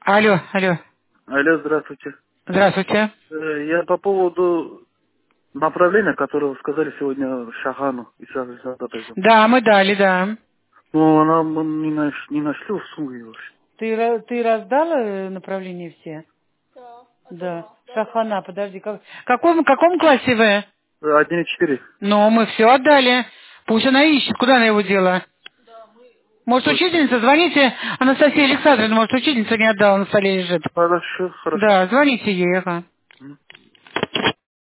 Алло, алло. Алло, здравствуйте. Здравствуйте. Я по поводу направления, которое вы сказали сегодня Шахану и Садатайзу. Да, мы дали, да. Ну, она мы не нашли в сумке вообще. Ты раздала направления все? Да. Шахана, подожди. В каком классе вы? 1,4. Ну, мы все отдали. Пусть она ищет, куда она его дела. Может, Ой, учительница? Звоните Анастасии Александровне, может, учительница не отдала, на столе лежит. хорошо, хорошо. Да, звоните ей, ага.